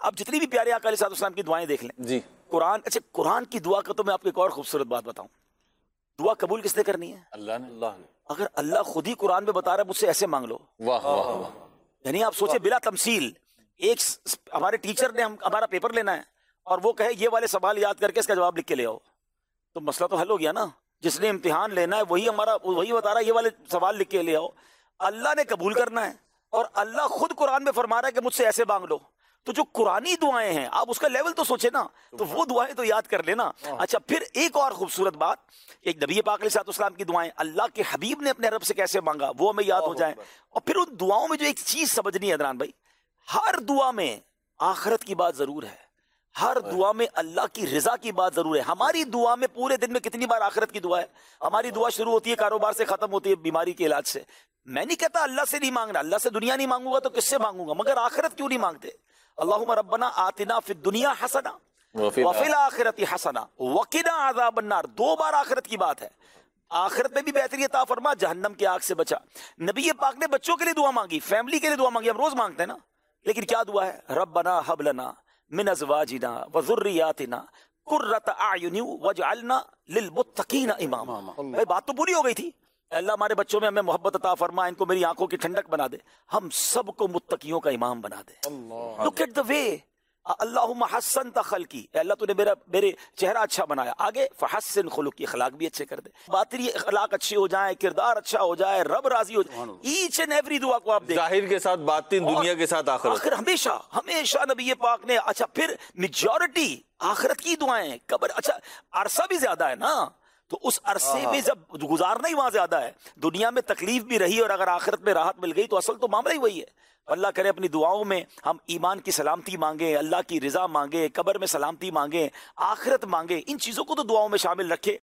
اب جتنی بھی پیارے آقا علیہ السلام کی دعائیں دیکھ لیں جی قرآن. اچھا قرآن کی دعا کا تو میں آپ کو ایک اور خوبصورت بات بتاؤں. دعا قبول کس نے کرنی ہے؟ اللہ نے. اگر اللہ خود ہی قرآن میں بتا رہا ہے مجھ سے ایسے مانگ لو, واہ واہ واہ. یعنی آپ سوچیں بلا تمثیل, ایک ہمارے ٹیچر نے ہمارا پیپر لینا ہے اور وہ کہے یہ والے سوال یاد کر کے اس کا جواب لکھ کے لے آؤ, تو مسئلہ تو حل ہو گیا نا. جس نے امتحان لینا ہے وہی بتا رہا ہے یہ والے سوال لکھ کے لے آؤ. اللہ نے قبول کرنا ہے اور اللہ خود قرآن میں فرما رہا ہے کہ مجھ سے ایسے مانگ لو. تو جو قرآنی دعائیں ہیں آپ اس کا لیول تو سوچے نا, تو وہ دعائیں تو یاد کر لینا. اچھا پھر ایک اور خوبصورت بات, ایک نبی پاک علیہ السلام کی دعائیں اللہ کے حبیب نے اپنے رب سے کیسے مانگا وہ ہمیں یاد ہو جائے. اور پھر ان دعاؤں میں جو ایک چیز سمجھنی ہے عدنان بھائی, ہر دعا میں آخرت کی بات ضرور ہے, ہر دعا میں اللہ کی رضا کی بات ضرور ہے. ہماری دعا میں پورے دن میں کتنی بار آخرت کی دعا ہے؟ ہماری دعا شروع ہوتی ہے کاروبار سے, ختم ہوتی ہے بیماری کے علاج سے. میں نہیں کہتا اللہ سے نہیں مانگنا, اللہ سے دنیا نہیں مانگوں گا تو کس سے مانگوں گا, مگر آخرت کیوں نہیں مانگتے؟ اللہم ربنا آتنا فی الدنیا حسنہ وفی الآخرۃ حسنہ وقنا عذاب النار. 2 بار آخرت کی بات ہے. آخرت میں بھی بہتری عطا فرما, جہنم کی آگ سے بچا. نبی پاک نے بچوں کے لیے دعا مانگی, فیملی کے لیے دعا مانگی, ہم روز مانگتے ہیں نا, لیکن کیا دعا ہے؟ ربنا ہب لنا من ازواجنا وذریاتنا قرۃ اعین واجعلنا للمتقین اماما. بھائی بات تو پوری ہو گئی تھی. اللہ ہمارے بچوں میں ہمیں محبت عطا فرما, ان کو میری آنکھوں کی ٹھنڈک بنا دے, ہم سب کو متقیوں کا امام بنا دے. لک ایٹ دا وے, اللہم حسنت خلقی, اے اللہ تو نے میرے چہرہ اچھا بنایا. آگے فحسن خلقی, اخلاق بھی اچھے کر دے, باطنی اخلاق اچھے ہو جائیں, کردار اچھا ہو جائے, رب راضی ہو جائے. ایچ اینڈ ایوری دعا کو آپ دیکھیں, ظاہر کے ساتھ باطن, دنیا کے ساتھ آخرت. آخر ہمیشہ نبی پاک نے. اچھا پھر میجورٹی آخرت کی دعائیں ہیں. قبر, اچھا عرصہ بھی زیادہ ہے نا, تو اس عرصے میں جب گزارنا ہی وہاں زیادہ ہے, دنیا میں تکلیف بھی رہی اور اگر آخرت میں راحت مل گئی تو اصل تو معاملہ ہی وہی ہے. اللہ کرے اپنی دعاؤں میں ہم ایمان کی سلامتی مانگیں, اللہ کی رضا مانگیں, قبر میں سلامتی مانگیں, آخرت مانگیں, ان چیزوں کو تو دعاؤں میں شامل رکھے.